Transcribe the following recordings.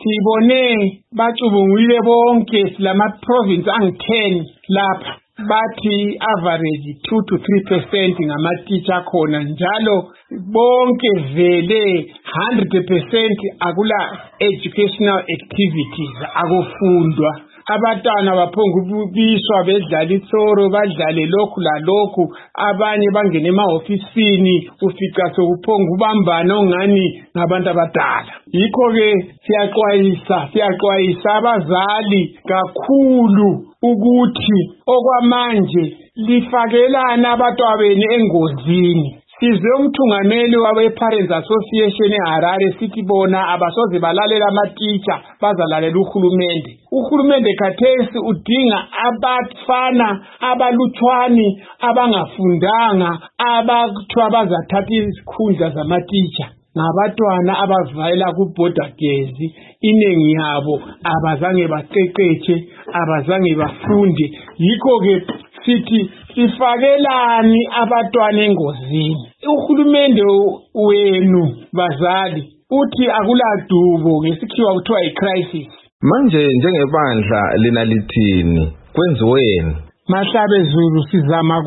sibone bacubungule bonke silama province angi-10 lapha bathi average 2 to 3% ngama-teacher khona njalo bonke vele 100% akula educational activities akufundwa. Abantwana baphongubiswa bedlala itsoro badlale lokhu lalokhu abanye bangene emahofisini ufica sokuphonga ubambana ongani ngabantu abadala. Yikho ke siyaxwayisa abazali kakhulu ukuthi okwamanje lifakelana abantwana benu engozini. Sizwe umthungameli wabe-Parents Association eHarare sithi bona abasoze balalela ama-teacher bazalalela uhulumende. Uhulumende khathesi udinga abafana abalutshwani abangafundanga abakuthiwa bazathatha izikhundla zama-teacher. Ngabantwana abavela ku-border gezi inengi yabo abazange baqeqetshe abazange bafunde. Yikho ke sithi sifakelani abantwana engozini. Uhulumende wenu bazali uthi akuladubo ngesikhiwa kuthiwa i-crisis. Manje njengebandla lina lithini kwenziweni? Mahlabezulu sizama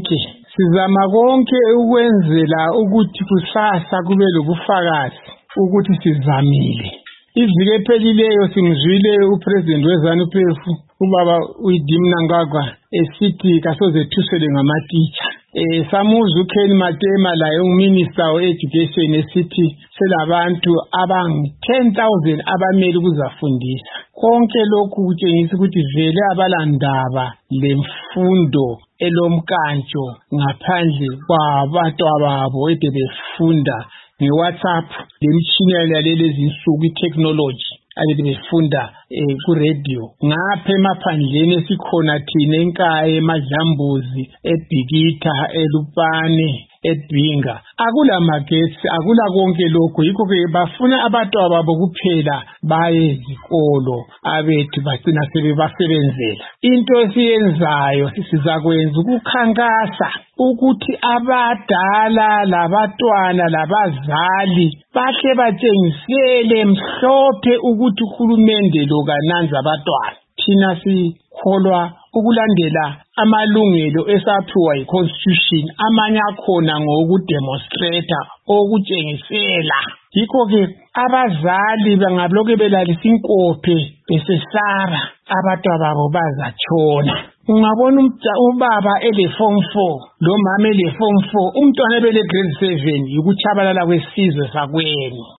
konke ukwenzela ukuthi kusasa kube lobufakazi ukuthi sizamile. Iviki ephelileyo simzwile uPresident weZANU-PF ubaba uDim Nangagwa esithi kasoze thusele ngama-teacher. Samuzwa uKen Matema laye uMinister we-Education esithi selabantu abangu-10,000 abamele ukuzafundisa. Konke lokhu kutshengisa ukuthi vele abalandaba lemfundo elomkantsho ngaphandle kwabantwababo ede befunda nge-WhatsApp lemitshina yalezi insuku i-technology ade befunda ku-radio. Ngapha emaphandleni esikhona thina eNkaye, eMadlambuzi, eBhikitha, eLupane, eBhinga akula magetsi akula konke lokho. Yikho ke bafuna abantwana babo kuphela baye ezikolo abethu bagcina sebebasebenzela. Into esiyenzayo sizakwenza ukukhankasa ukuthi abadala labantwana labazali bahle batshengisele mhlophe ukuthi uhulumende lo kananza abantwana. Thina sikholwa ukulandela amalungelo esaphiwa yi-constitution amanye akhona ngokudemonstrate okutshengisela. Yikho ke abazali bangabloke belalisa inkophe besesaba abantwana babo bazatshona. Ungabona ubaba ele-form 4 lo mama ele-form 4 umntwana ebele grade 7 yikutshabalala kwesizwe sakwenu.